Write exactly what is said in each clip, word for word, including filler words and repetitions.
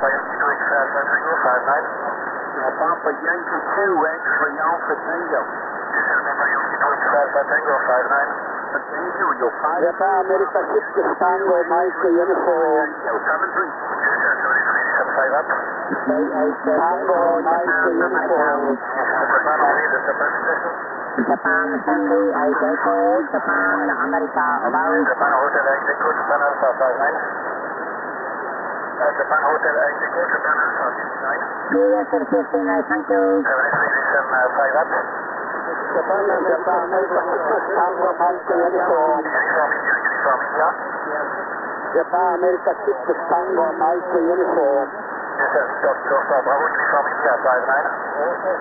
Papa Yankee two, X-ray Alpha Tango. Tango, Japan America six Tango Mike Uniform. Tango Mike Uniform. Japan Henry Idaho, Japan America about. Japan Hotel Execo, Japan Alpha five nine. Japan Hotel Execo, Japan Alpha fifty-nine. Yes, sir, fifteen, thank you. seven station five up. Japan Japan America six Tango Mike Uniform. Uniform India, Uniform India. Japan America six Tango Mike Uniform. Yes, sir, stop, stop, stop. Bravo, Uniform India five nine. Yes, sir,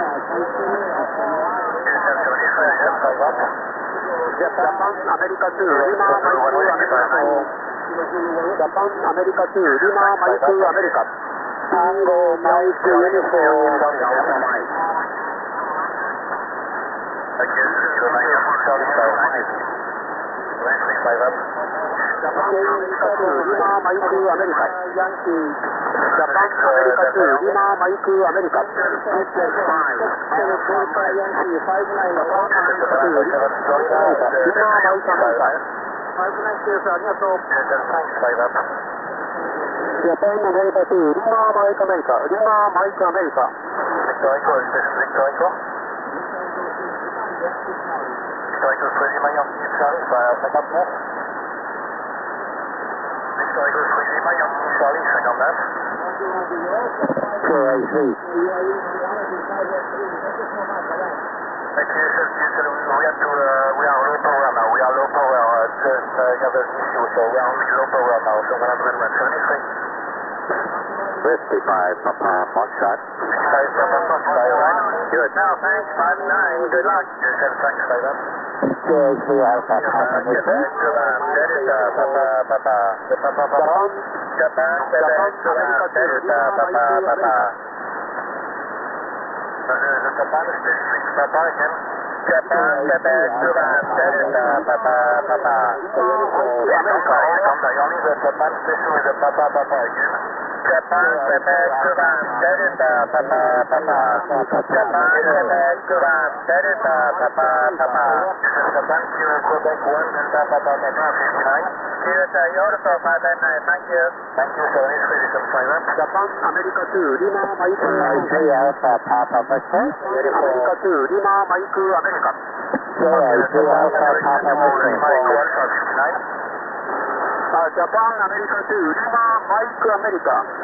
seven station five up. Japan America two, Lima Mike America. Japan America two, Lima Mike America. Tango Mike Uniform. Again, zero nine, Charlie five nine. Landing five up. Japan America two, Lima Mike America. Yankee. Japan America two, Lima Mike America. Yankee five nine, Japan America two, Lima Mike America. five nine, arigato. five up. Japan America two, Lima Mike America. Lima Mike America. Victor Echo, station Victor Echo. Victor Echo, three Lima Yankee Charlie, cinquante-neuf. Victor Echo, three Lima Yankee Charlie, cinquante-neuf. Sure, I see. Actually, sir, sir, we have to, uh, we are low power now. We are low power. Uh, just uh, got an issue, so we are only low power now. So one hundred seventy-three. fifty-five, Papa, Foxtrot. fifty-five, Papa, Foxtrot, right? Good. Now, thanks, five nine. Good luck. Yes, sir, thanks, five up. Cheers, we are Papa, Japan, Japan, Delta, Papa, Papa. The Papa, Papa. Japan, Japan, Delta, Papa, Papa. The, the Japan station, Papa again. Japan, Quebec, Japan, Delta, Papa, Papa. America, only the Japan station with the Papa, Papa again. Japan, Quebec, Japan, Delta, Papa, Papa. Japan, Quebec, Japan, Delta, Papa, Papa. Japan, Kilo, Quebec, one, Delta, Papa, Papa, fifty-nine. Kilo, Toyota, five nine, thank you. Thank you, sir. Japan, America two, Lima, Mike, Alpha, Papa, Victor. America two, Lima, Mike, America. Alpha, Papa, Victor. Japan, America two, Lima, Mike, America.